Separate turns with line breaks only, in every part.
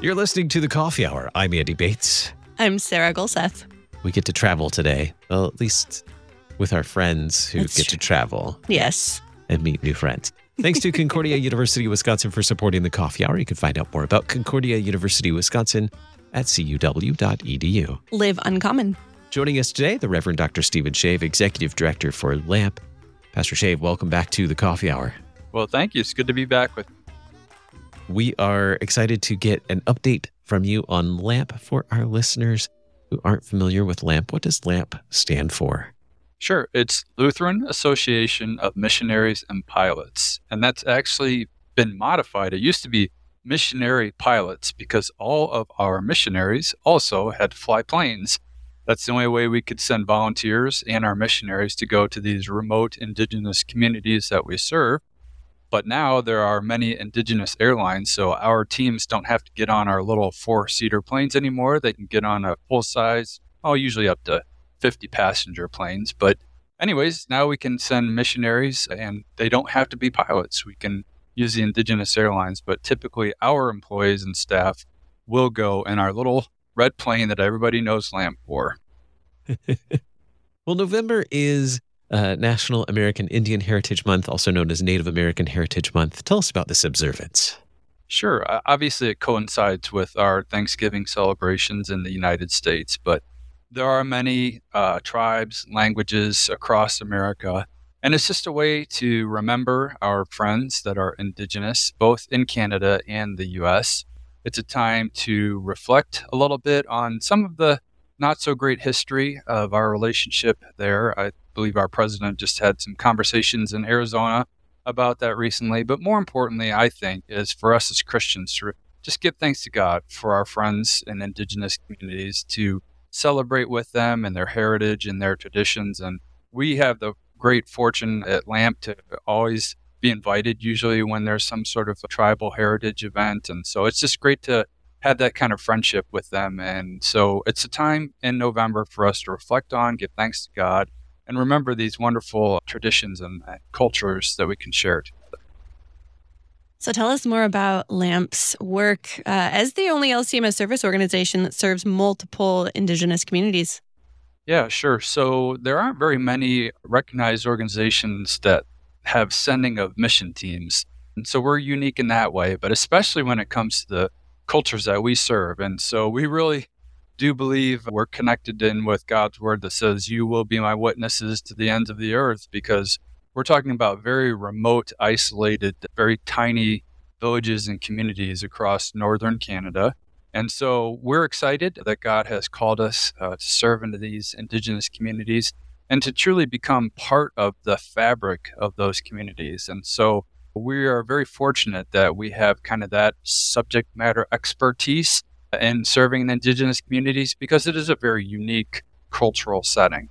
You're listening to The Coffee Hour. I'm Andy Bates.
I'm Sarah Gulseth.
We get to travel today. Well, at least with our friends who
That's
get to travel.
Yes.
And meet new friends. Thanks to Concordia University, Wisconsin for supporting The Coffee Hour. You can find out more about Concordia University, Wisconsin at cuw.edu.
Live uncommon.
Joining us today, the Reverend Dr. Stephen Shave, Executive Director for LAMP. Pastor Shave, welcome back to The Coffee Hour.
Well, thank you. It's good to be back with you.
We are excited to get an update from you on LAMP for our listeners who aren't familiar with LAMP. What does LAMP stand for?
Sure. It's Lutheran Association of Missionaries and Pilots. And that's actually been modified. It used to be missionary pilots because all of our missionaries also had to fly planes. That's the only way we could send volunteers and our missionaries to go to these remote indigenous communities that we serve. But now there are many indigenous airlines, so our teams don't have to get on our little 4-seater planes anymore. They can get on a full-size, usually up to 50-passenger planes. But anyways, now we can send missionaries, and they don't have to be pilots. We can use the indigenous airlines, but typically our employees and staff will go in our little red plane that everybody knows LAMP for.
Well, November is National American Indian Heritage Month, also known as Native American Heritage Month. Tell us about this observance.
Sure. Obviously, it coincides with our Thanksgiving celebrations in the United States, but there are many tribes, languages across America, and it's just a way to remember our friends that are indigenous, both in Canada and the U.S. It's a time to reflect a little bit on some of the not-so-great history of our relationship there. I believe our president just had some conversations in Arizona about that recently. But more importantly, I think, is for us as Christians to just give thanks to God for our friends in indigenous communities, to celebrate with them and their heritage and their traditions. And we have the great fortune at LAMP to always be invited, usually when there's some sort of a tribal heritage event. And so it's just great to have that kind of friendship with them. And so it's a time in November for us to reflect on, give thanks to God, and remember these wonderful traditions and cultures that we can share together.
So tell us more about LAMP's work as the only LCMS service organization that serves multiple indigenous communities.
Yeah, sure. So there aren't very many recognized organizations that have sending of mission teams. And so we're unique in that way, but especially when it comes to the cultures that we serve. And so we really do believe we're connected in with God's word that says, you will be my witnesses to the ends of the earth, because we're talking about very remote, isolated, very tiny villages and communities across northern Canada. And so we're excited that God has called us to serve into these indigenous communities and to truly become part of the fabric of those communities. And so we are very fortunate that we have kind of that subject matter expertise in serving in indigenous communities because it is a very unique cultural setting.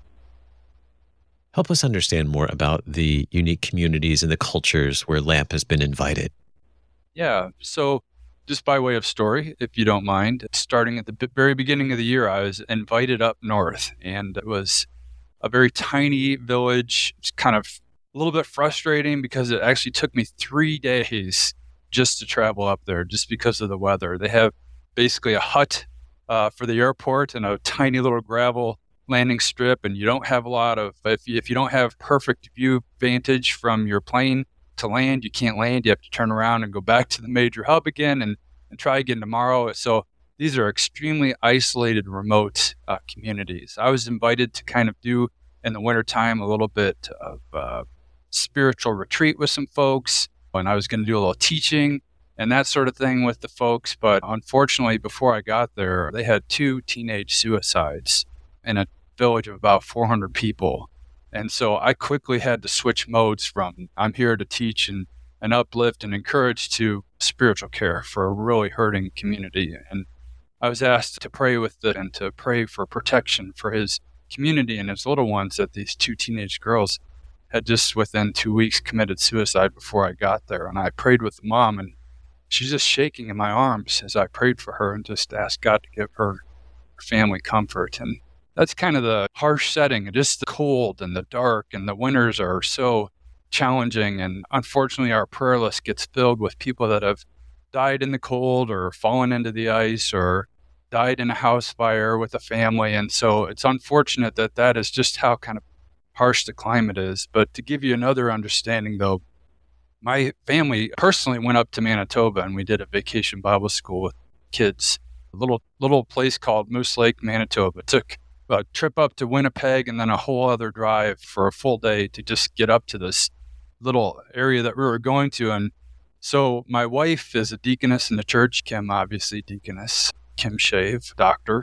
Help us understand more about the unique communities and the cultures where LAMP has been invited.
Yeah, so just by way of story, if you don't mind, starting at the very beginning of the year, I was invited up north, and it was a very tiny village. It's kind of a little bit frustrating because it actually took me 3 days just to travel up there just because of the weather. They have basically a hut for the airport and a tiny little gravel landing strip, and you don't have a lot of, if you don't have perfect view vantage from your plane to land, you can't land. You have to turn around and go back to the major hub again and try again tomorrow. So these are extremely isolated, remote communities. I was invited to kind of do in the wintertime a little bit of spiritual retreat with some folks, and I was going to do a little teaching and that sort of thing with the folks. But unfortunately, before I got there, they had 2 teenage suicides in a village of about 400 people. And so I quickly had to switch modes from I'm here to teach and uplift and encourage to spiritual care for a really hurting community. And I was asked to pray with it and to pray for protection for his community and his little ones, that these 2 teenage girls had just within 2 weeks committed suicide before I got there. And I prayed with the mom, and she's just shaking in my arms as I prayed for her and just asked God to give her family comfort. And that's kind of the harsh setting, just the cold and the dark, and the winters are so challenging. And unfortunately, our prayer list gets filled with people that have died in the cold or fallen into the ice or died in a house fire with a family. And so it's unfortunate that that is just how kind of harsh the climate is. But to give you another understanding, though, my family personally went up to Manitoba and we did a vacation Bible school with kids, a little place called Moose Lake, Manitoba. It took a trip up to Winnipeg and then a whole other drive for a full day to just get up to this little area that we were going to. And so my wife is a deaconess in the church. Kim, obviously deaconess, Kim Shave, doctor.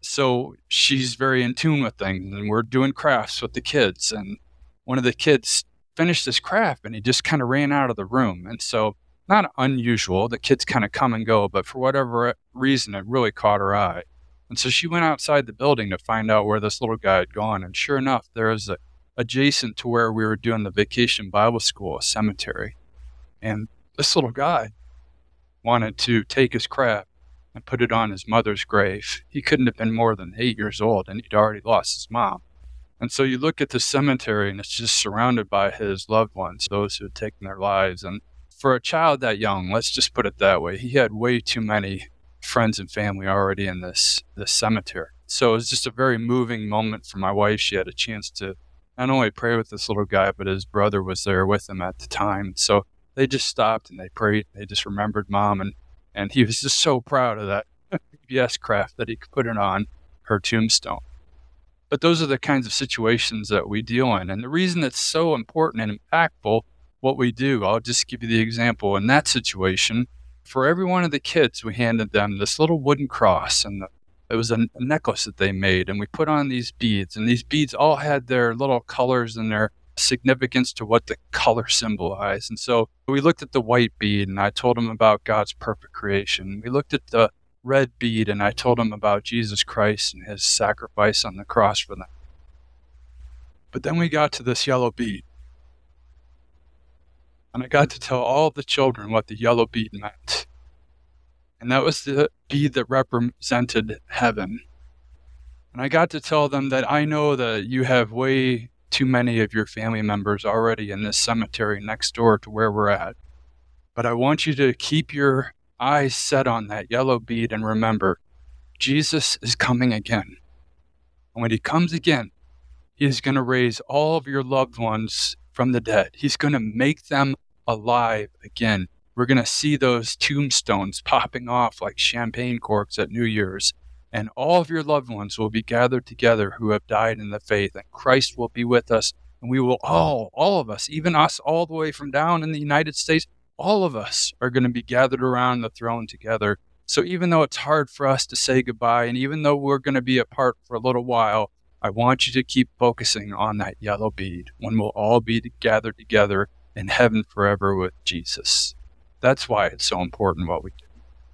So she's very in tune with things, and we're doing crafts with the kids. And one of the kids finished this craft and he just kind of ran out of the room. And so not unusual, the kids kind of come and go, but for whatever reason, it really caught her eye. And so she went outside the building to find out where this little guy had gone. And sure enough, there was adjacent to where we were doing the vacation Bible school, a cemetery. And this little guy wanted to take his craft and put it on his mother's grave. He couldn't have been more than 8 years old, and he'd already lost his mom. And so you look at the cemetery, and it's just surrounded by his loved ones, those who had taken their lives. And for a child that young, let's just put it that way, he had way too many friends and family already in this cemetery. So it was just a very moving moment for my wife. She had a chance to not only pray with this little guy, but his brother was there with him at the time. So they just stopped and they prayed. They just remembered Mom, and he was just so proud of that PBS craft that he could put it on her tombstone. But those are the kinds of situations that we deal in. And the reason it's so important and impactful, what we do, I'll just give you the example. In that situation, for every one of the kids, we handed them this little wooden cross, and it was a necklace that they made, and we put on these beads, and these beads all had their little colors and their significance to what the color symbolized. And so we looked at the white bead, and I told them about God's perfect creation. We looked at the red bead, and I told them about Jesus Christ and his sacrifice on the cross for them. But then we got to this yellow bead, and I got to tell all the children what the yellow bead meant. And that was the bead that represented heaven. And I got to tell them that I know that you have way too many of your family members already in this cemetery next door to where we're at. But I want you to keep your eyes set on that yellow bead and remember, Jesus is coming again. And when he comes again, he is going to raise all of your loved ones from the dead. He's going to make them alive again. We're going to see those tombstones popping off like champagne corks at New Year's, and all of your loved ones will be gathered together who have died in the faith, and Christ will be with us, and we will all of us, even us all the way from down in the United States, all of us are going to be gathered around the throne together. So even though it's hard for us to say goodbye, and even though we're going to be apart for a little while, I want you to keep focusing on that yellow bead when we'll all be gathered together in heaven forever with Jesus. That's why it's so important what we do.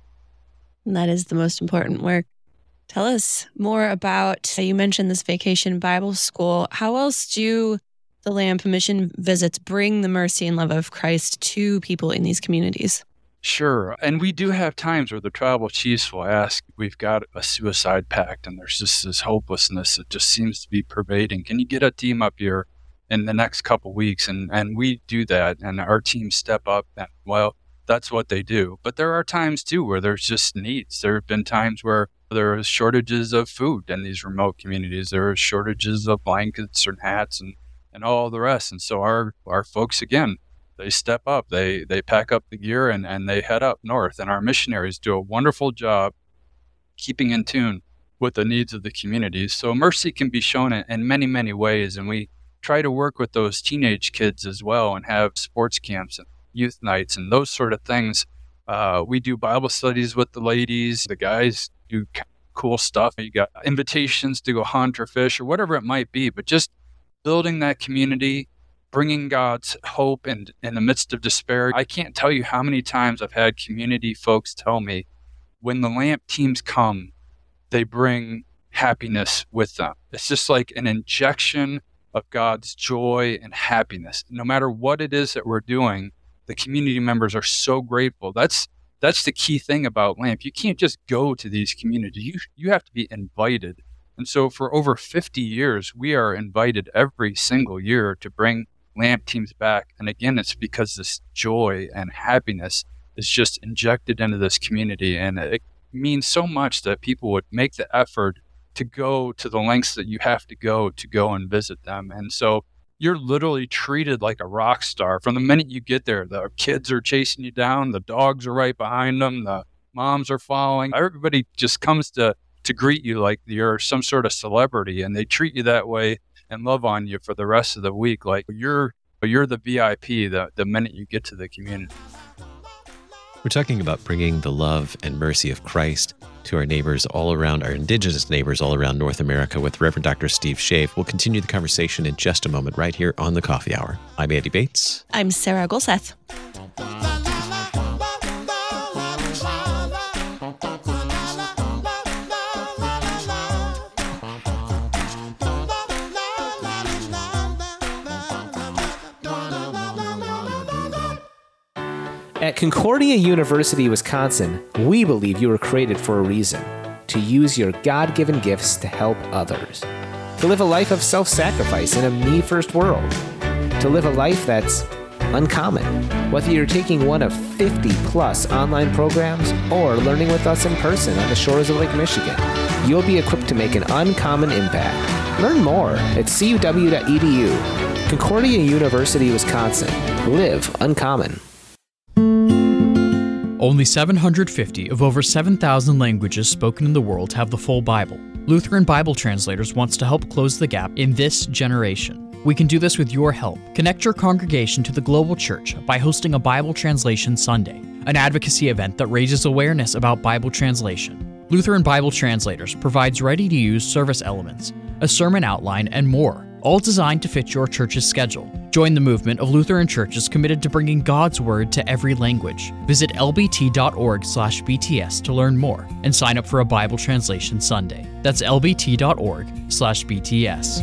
And that is the most important work. Tell us more about, you mentioned this vacation Bible school. How else do the Lamp mission visits bring the mercy and love of Christ to people in these communities?
Sure. And we do have times where the tribal chiefs will ask, we've got a suicide pact and there's just this hopelessness that just seems to be pervading. Can you get a team up here in the next couple weeks? And we do that, and our teams step up, and well, that's what they do. But there are times too where there's just needs. There have been times where there are shortages of food in these remote communities. There are shortages of blankets and hats and all the rest. And so our folks, again, they step up, they pack up the gear and they head up north. And our missionaries do a wonderful job keeping in tune with the needs of the communities. So mercy can be shown in many, many ways. And we try to work with those teenage kids as well and have sports camps and youth nights and those sort of things. We do Bible studies with the ladies. The guys do cool stuff. You got invitations to go hunt or fish or whatever it might be, but just building that community, bringing God's hope in the midst of despair. I can't tell you how many times I've had community folks tell me when the Lamp teams come, they bring happiness with them. It's just like an injection of God's joy and happiness. No matter what it is that we're doing, the community members are so grateful. That's the key thing about Lamp. You can't just go to these communities. You have to be invited. And so for over 50 years, we are invited every single year to bring Lamp teams back. And again, it's because this joy and happiness is just injected into this community. And it means so much that people would make the effort to go to the lengths that you have to go and visit them. And so you're literally treated like a rock star. From the minute you get there, the kids are chasing you down, the dogs are right behind them, the moms are following. Everybody just comes to greet you like you're some sort of celebrity, and they treat you that way and love on you for the rest of the week. Like you're the VIP the minute you get to the community.
We're talking about bringing the love and mercy of Christ to our neighbors all around, our indigenous neighbors all around North America with Reverend Dr. Steve Shave. We'll continue the conversation in just a moment right here on the Coffee Hour. I'm Andy Bates.
I'm Sarah Golseth.
At Concordia University, Wisconsin, we believe you were created for a reason: to use your God-given gifts to help others, to live a life of self-sacrifice in a me-first world, to live a life that's uncommon. Whether you're taking one of 50-plus online programs or learning with us in person on the shores of Lake Michigan, you'll be equipped to make an uncommon impact. Learn more at cuw.edu. Concordia University, Wisconsin. Live uncommon.
Only 750 of over 7,000 languages spoken in the world have the full Bible. Lutheran Bible Translators wants to help close the gap in this generation. We can do this with your help. Connect your congregation to the global church by hosting a Bible Translation Sunday, an advocacy event that raises awareness about Bible translation. Lutheran Bible Translators provides ready-to-use service elements, a sermon outline, and more, all designed to fit your church's schedule. Join the movement of Lutheran churches committed to bringing God's Word to every language. Visit lbt.org/BTS to learn more and sign up for a Bible Translation Sunday. That's lbt.org/BTS.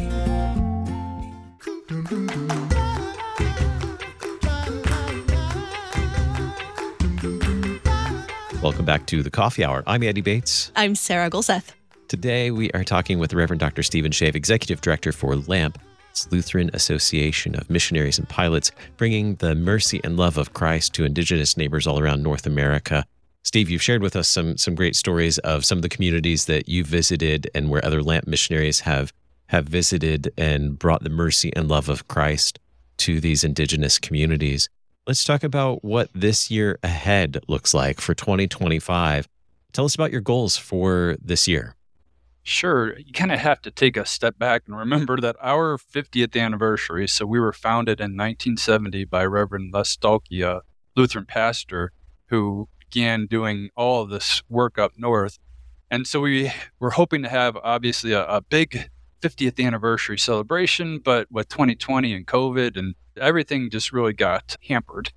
Welcome back to the Coffee Hour. I'm Andy Bates.
I'm Sarah Golseth.
Today, we are talking with Reverend Dr. Stephen Shave, Executive Director for LAMP. It's Lutheran Association of Missionaries and Pilots, bringing the mercy and love of Christ to indigenous neighbors all around North America. Steve, you've shared with us some great stories of some of the communities that you've visited and where other LAMP missionaries have visited and brought the mercy and love of Christ to these indigenous communities. Let's talk about what this year ahead looks like for 2025. Tell us about your goals for this year.
Sure. You kind of have to take a step back and remember that our 50th anniversary, so we were founded in 1970 by Reverend Les Stalky, a Lutheran pastor who began doing all of this work up north. And so we were hoping to have, obviously, a big 50th anniversary celebration, but with 2020 and COVID and everything just really got hampered.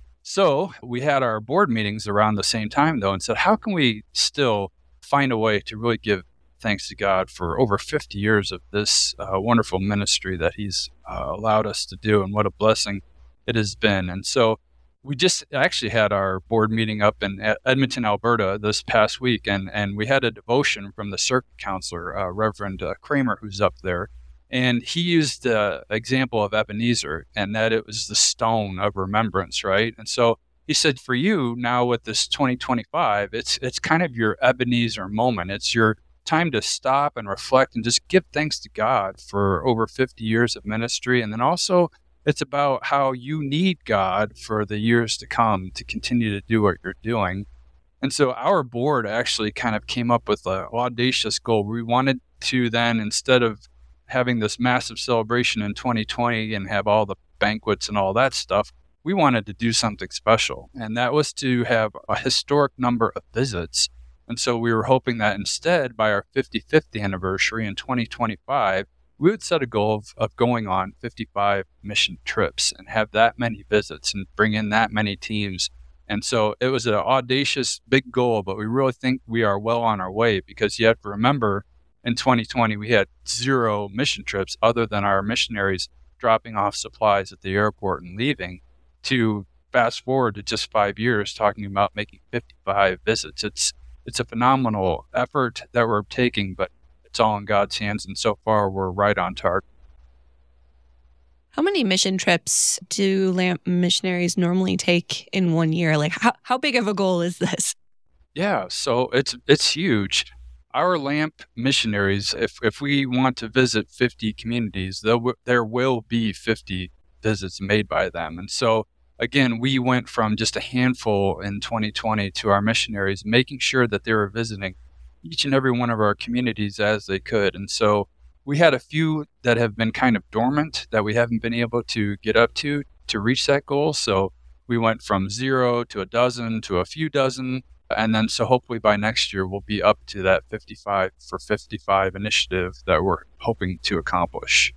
So we had our board meetings around the same time, though, and said, how can we still find a way to really give thanks to God for over 50 years of this wonderful ministry that He's allowed us to do, and what a blessing it has been. And so we just actually had our board meeting up in Edmonton, Alberta this past week, and we had a devotion from the circuit counselor, Reverend Kramer, who's up there. And he used the example of Ebenezer, and that it was the stone of remembrance, right? And so he said, for you now with this 2025, it's kind of your Ebenezer moment. It's your time to stop and reflect and just give thanks to God for over 50 years of ministry. And then also it's about how you need God for the years to come to continue to do what you're doing. And so our board actually kind of came up with an audacious goal. We wanted to then, instead of having this massive celebration in 2020 and have all the banquets and all that stuff, we wanted to do something special. And that was to have a historic number of visits. And so we were hoping that instead, by our 55th anniversary in 2025, we would set a goal of going on 55 mission trips and have that many visits and bring in that many teams. And so it was an audacious, big goal, but we really think we are well on our way, because you have to remember in 2020, we had 0 mission trips other than our missionaries dropping off supplies at the airport and leaving, to fast forward to just 5 years talking about making 55 visits. It's a phenomenal effort that we're taking, but it's all in God's hands, and so far we're right on target.
How many mission trips do LAMP missionaries normally take in 1 year? Like, how big of a goal is this?
Yeah, so it's huge. Our LAMP missionaries, if we want to visit 50 communities, there will be 50 visits made by them. And so, again, we went from just a handful in 2020 to our missionaries, making sure that they were visiting each and every one of our communities as they could. And so we had a few that have been kind of dormant that we haven't been able to get up to reach that goal. So we went from 0 to a dozen to a few dozen. And then so hopefully by next year, we'll be up to that 55 for 55 initiative that we're hoping to accomplish.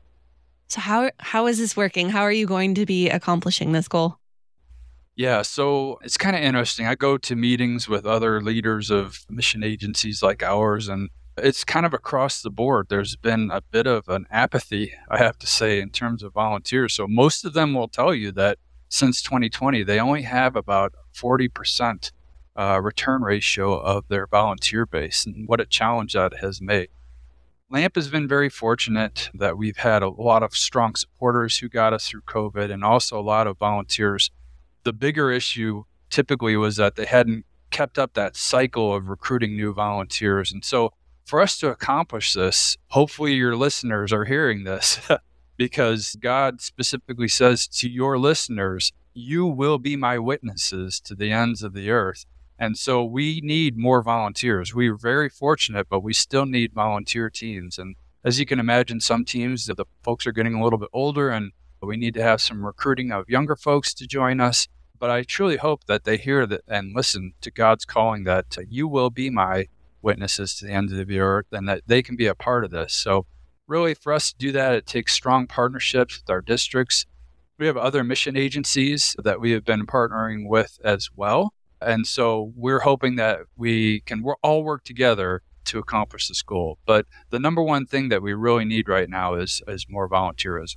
So how is this working? How are you going to be accomplishing this goal?
Yeah, so it's kind of interesting. I go to meetings with other leaders of mission agencies like ours, and it's kind of across the board. There's been a bit of an apathy, I have to say, in terms of volunteers. So most of them will tell you that since 2020, they only have about 40% return ratio of their volunteer base, and what a challenge that has made. LAMP has been very fortunate that we've had a lot of strong supporters who got us through COVID, and also a lot of volunteers. The bigger issue typically was that they hadn't kept up that cycle of recruiting new volunteers. And so for us to accomplish this, hopefully your listeners are hearing this because God specifically says to your listeners, you will be my witnesses to the ends of the earth. And so we need more volunteers. We're very fortunate, but we still need volunteer teams. And as you can imagine, some teams, the folks are getting a little bit older, and we need to have some recruiting of younger folks to join us. But I truly hope that they hear that and listen to God's calling that you will be my witnesses to the ends of the earth, and that they can be a part of this. So really, for us to do that, it takes strong partnerships with our districts. We have other mission agencies that we have been partnering with as well. And so we're hoping that we can all work together to accomplish this goal. But the number one thing that we really need right now is more volunteerism.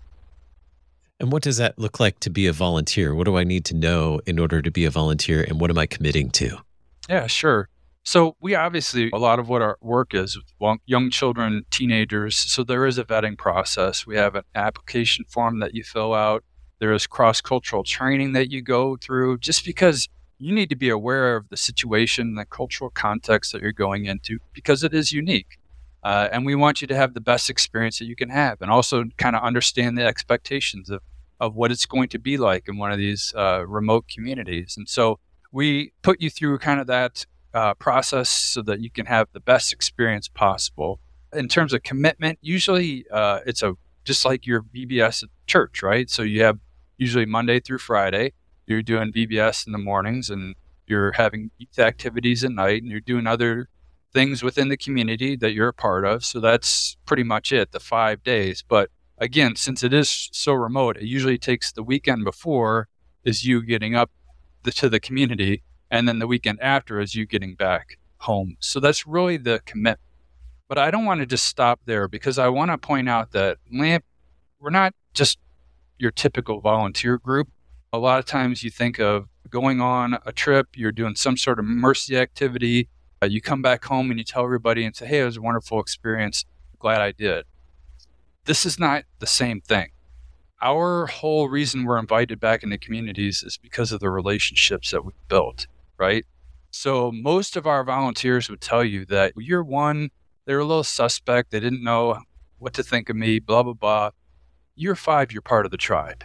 And what does that look like to be a volunteer? What do I need to know in order to be a volunteer, and what am I committing to?
Yeah, sure. So we obviously, a lot of what our work is with young children, teenagers. So there is a vetting process. We have an application form that you fill out. There is cross-cultural training that you go through, just because you need to be aware of the situation, the cultural context that you're going into, because it is unique. And we want you to have the best experience that you can have, and also kind of understand the expectations of what it's going to be like in one of these remote communities. And so we put you through kind of that process so that you can have the best experience possible. In terms of commitment, usually it's just like your VBS at church, right? So you have usually Monday through Friday. You're doing VBS in the mornings, and you're having youth activities at night, and you're doing other things within the community that you're a part of. So that's pretty much it, the 5 days. But again, since it is so remote, it usually takes the weekend before is you getting up to the community, and then the weekend after is you getting back home. So that's really the commitment. But I don't want to just stop there, because I want to point out that LAMP, we're not just your typical volunteer group. A lot of times you think of going on a trip, you're doing some sort of mercy activity. You come back home and you tell everybody and say, hey, it was a wonderful experience. Glad I did. This is not the same thing. Our whole reason we're invited back into communities is because of the relationships that we've built, right? So most of our volunteers would tell you that year one, they were a little suspect. They didn't know what to think of me, blah, blah, blah. Year 5, you're part of the tribe.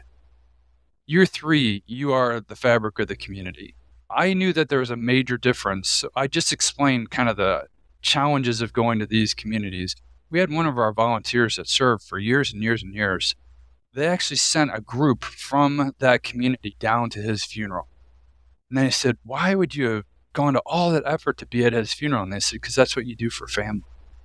Year 3, you are the fabric of the community. I knew that there was a major difference. So I just explained kind of the challenges of going to these communities. We had one of our volunteers that served for years and years and years. They actually sent a group from that community down to his funeral. And they said, why would you have gone to all that effort to be at his funeral? And they said, because that's what you do for family,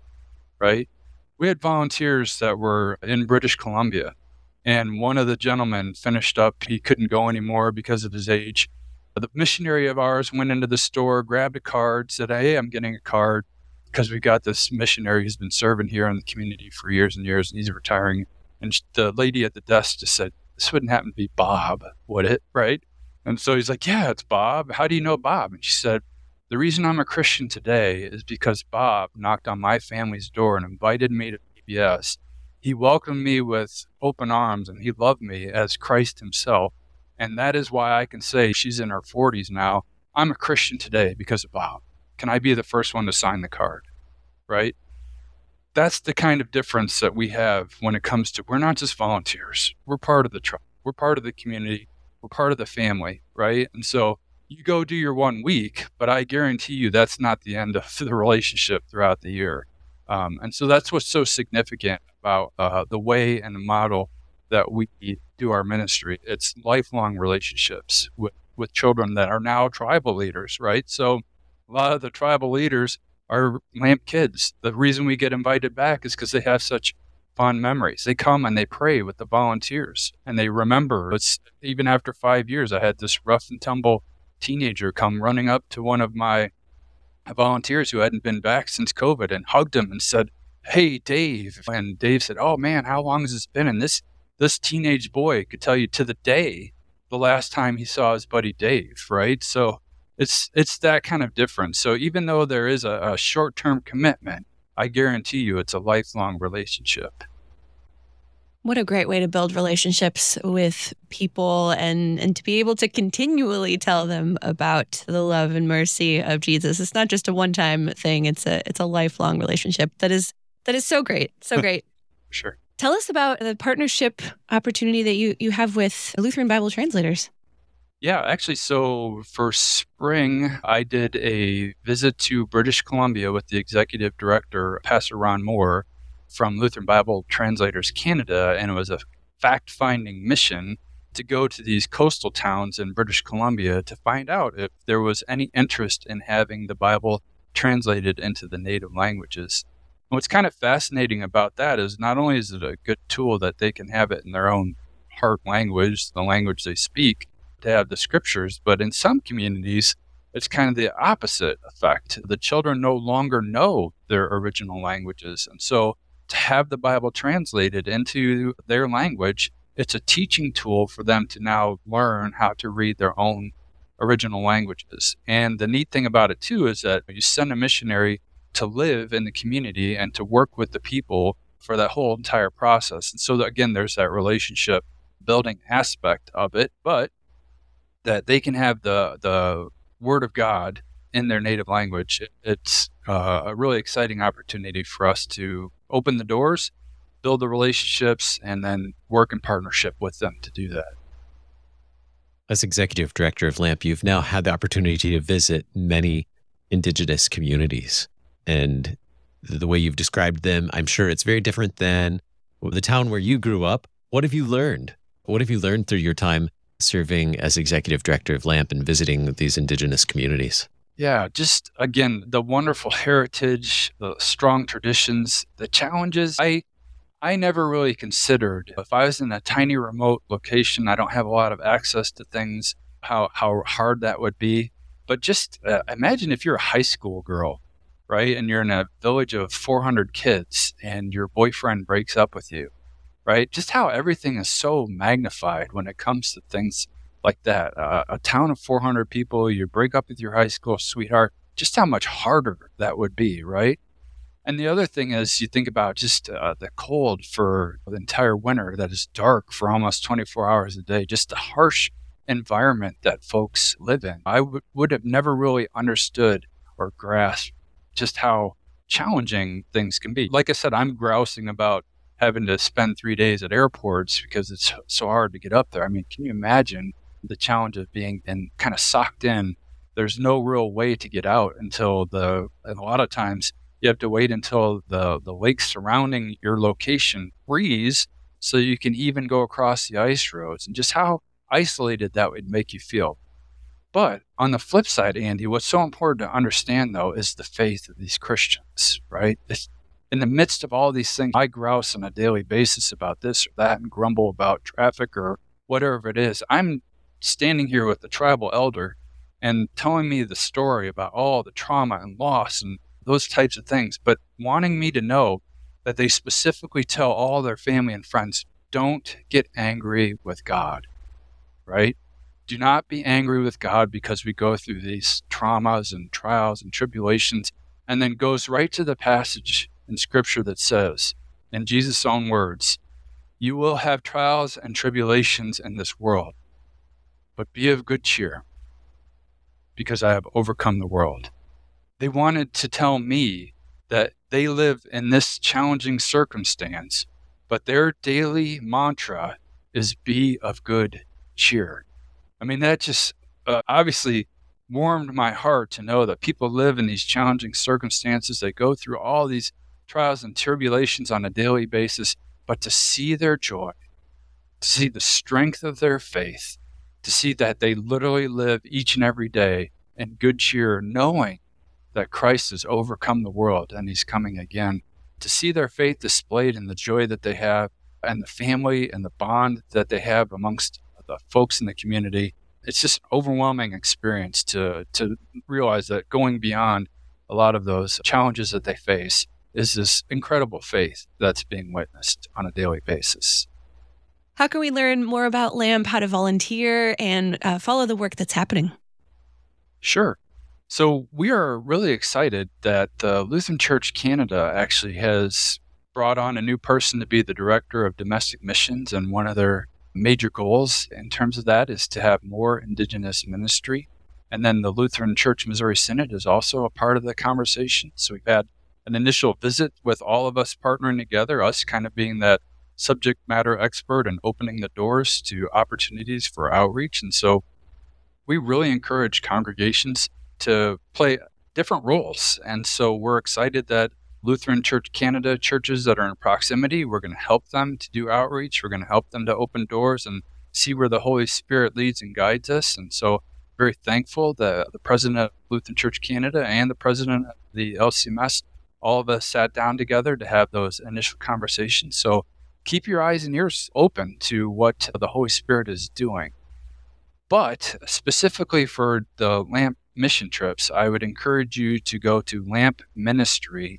right? We had volunteers that were in British Columbia, and one of the gentlemen finished up. He couldn't go anymore because of his age. The missionary of ours went into the store, grabbed a card, said, hey, I'm getting a card because we got this missionary who's been serving here in the community for years and years, and he's retiring. And the lady at the desk just said, this wouldn't happen to be Bob, would it? Right? And so he's like, yeah, it's Bob. How do you know Bob? And she said, the reason I'm a Christian today is because Bob knocked on my family's door and invited me to VBS. He welcomed me with open arms, and he loved me as Christ himself. And that is why I can say, she's in her 40s now, I'm a Christian today because of Bob. Can I be the first one to sign the card? Right? That's the kind of difference that we have when it comes to, we're not just volunteers. We're part of the tribe. We're part of the community. We're part of the family, right? And so you go do your 1 week, but I guarantee you that's not the end of the relationship throughout the year. And so that's what's so significant about the way and the model that we do our ministry. It's lifelong relationships with children that are now tribal leaders, right? So a lot of the tribal leaders are Lamp kids. The reason we get invited back is because they have such fond memories. They come and they pray with the volunteers, and they remember. It's even after 5 years, I had this rough and tumble teenager come running up to one of my volunteers who hadn't been back since COVID and hugged him and said, "Hey, Dave." And Dave said, "Oh man, how long has this been?" And this teenage boy could tell you to the day the last time he saw his buddy Dave, right? So it's that kind of difference. So even though there is a short-term commitment, I guarantee you it's a lifelong relationship.
What a great way to build relationships with people and to be able to continually tell them about the love and mercy of Jesus. It's not just a one-time thing. It's a lifelong relationship that is so great. So great.
Sure.
Tell us about the partnership opportunity that you have with Lutheran Bible Translators.
Yeah, actually, so for spring, I did a visit to British Columbia with the executive director, Pastor Ron Moore, from Lutheran Bible Translators Canada, and it was a fact-finding mission to go to these coastal towns in British Columbia to find out if there was any interest in having the Bible translated into the native languages. And what's kind of fascinating about that is not only is it a good tool that they can have it in their own heart language, the language they speak, to have the scriptures, but in some communities, it's kind of the opposite effect. The children no longer know their original languages. And so to have the Bible translated into their language, it's a teaching tool for them to now learn how to read their own original languages. And the neat thing about it, too, is that you send a missionary to live in the community and to work with the people for that whole entire process. And so, again, there's that relationship building aspect of it, but that they can have the Word of God in their native language. It's a really exciting opportunity for us to open the doors, build the relationships, and then work in partnership with them to do that.
As executive director of LAMP, you've now had the opportunity to visit many Indigenous communities. And the way you've described them, I'm sure it's very different than the town where you grew up. What have you learned? What have you learned through your time serving as executive director of LAMP and visiting these Indigenous communities?
Yeah, just again, the wonderful heritage, the strong traditions, the challenges. I never really considered, if I was in a tiny remote location, I don't have a lot of access to things, how hard that would be. But just imagine if you're a high school girl, right? And you're in a village of 400 kids and your boyfriend breaks up with you, right? Just how everything is so magnified when it comes to things like that. A town of 400 people, you break up with your high school sweetheart, just how much harder that would be, right? And the other thing is you think about just the cold for the entire winter that is dark for almost 24 hours a day, just the harsh environment that folks live in. I would have never really understood or grasped just how challenging things can be. Like I said, I'm grousing about having to spend 3 days at airports because it's so hard to get up there. I mean, can you imagine the challenge of being kind of socked in? There's no real way to get out until and a lot of times you have to wait until the lakes surrounding your location freeze so you can even go across the ice roads, and just how isolated that would make you feel. But on the flip side, Andy, what's so important to understand, though, is the faith of these Christians, right? In the midst of all these things, I grouse on a daily basis about this or that and grumble about traffic or whatever it is. I'm standing here with the tribal elder and telling me the story about all the trauma and loss and those types of things, but wanting me to know that they specifically tell all their family and friends, don't get angry with God, right? Do not be angry with God because we go through these traumas and trials and tribulations, and then goes right to the passage in Scripture that says In Jesus' own words, "You will have trials and tribulations in this world, but be of good cheer, because I have overcome the world." They wanted to tell me that they live in this challenging circumstance, but their daily mantra is be of good cheer. I mean, that just obviously warmed my heart to know that people live in these challenging circumstances. They go through all these trials and tribulations on a daily basis, but to see their joy, to see the strength of their faith, to see that they literally live each and every day in good cheer, knowing that Christ has overcome the world and he's coming again, to see their faith displayed in the joy that they have and the family and the bond that they have amongst the folks in the community. It's just an overwhelming experience to realize that going beyond a lot of those challenges that they face is this incredible faith that's being witnessed on a daily basis.
How can we learn more about LAMP, how to volunteer, and follow the work that's happening?
Sure. So we are really excited that the Lutheran Church Canada actually has brought on a new person to be the director of domestic missions, and one of their major goals in terms of that is to have more Indigenous ministry. And then the Lutheran Church Missouri Synod is also a part of the conversation. So we've had an initial visit with all of us partnering together, us kind of being that subject matter expert and opening the doors to opportunities for outreach. And so we really encourage congregations to play different roles. And so we're excited that Lutheran Church Canada churches that are in proximity, we're going to help them to do outreach. We're going to help them to open doors and see where the Holy Spirit leads and guides us. And so very thankful that the president of Lutheran Church Canada and the president of the LCMS, all of us sat down together to have those initial conversations. So keep your eyes and ears open to what the Holy Spirit is doing. But specifically for the LAMP mission trips, I would encourage you to go to lampministry.org,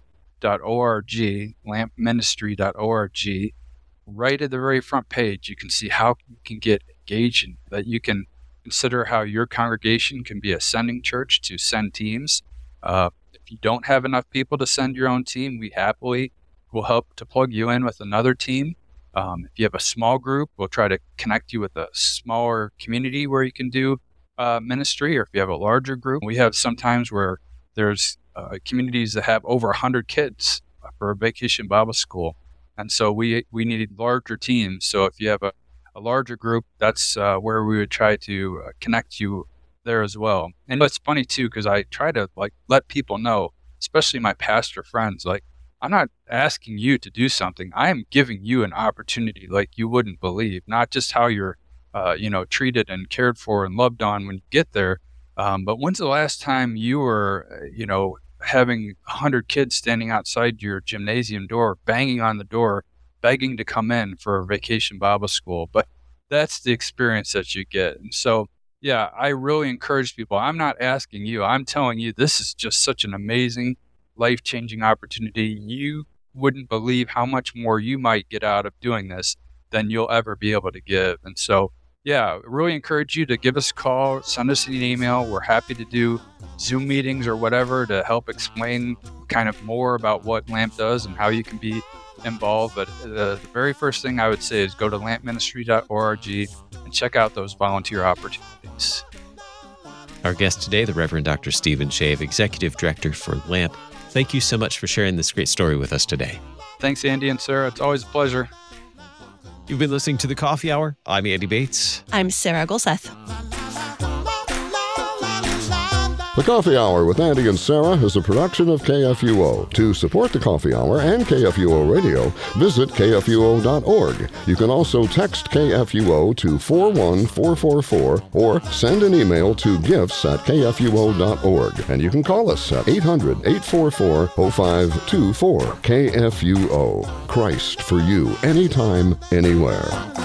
lampministry.org. Right at the very front page, you can see how you can get engaged and that you can consider how your congregation can be a sending church to send teams. If you don't have enough people to send your own team, we happily will help to plug you in with another team. If you have a small group, we'll try to connect you with a smaller community where you can do ministry. Or if you have a larger group, we have sometimes where there's communities that have over 100 kids for a vacation Bible school. And so we need larger teams. So if you have a larger group, that's where we would try to connect you there as well. And it's funny too, because I try to let people know, especially my pastor friends, I'm not asking you to do something. I am giving you an opportunity like you wouldn't believe, not just how you're treated and cared for and loved on when you get there. But when's the last time you were, having 100 kids standing outside your gymnasium door, banging on the door, begging to come in for a vacation Bible school? But that's the experience that you get. And so, yeah, I really encourage people. I'm not asking you. I'm telling you, this is just such an amazing, life-changing opportunity. You wouldn't believe how much more you might get out of doing this than you'll ever be able to give. And so, yeah, really encourage you to give us a call, send us an email. We're happy to do Zoom meetings or whatever to help explain kind of more about what LAMP does and how you can be involved. But the very first thing I would say is go to lampministry.org and check out those volunteer opportunities.
Our guest today, the Reverend Dr. Stephen Shave, Executive Director for LAMP. Thank you so much for sharing this great story with us today.
Thanks, Andy and Sarah. It's always a pleasure.
You've been listening to The Coffee Hour. I'm Andy Bates.
I'm Sarah Golseth.
The Coffee Hour with Andy and Sarah is a production of KFUO. To support The Coffee Hour and KFUO Radio, visit KFUO.org. You can also text KFUO to 41444 or send an email to gifts@KFUO.org. And you can call us at 800-844-0524. KFUO. Christ for you, anytime, anywhere.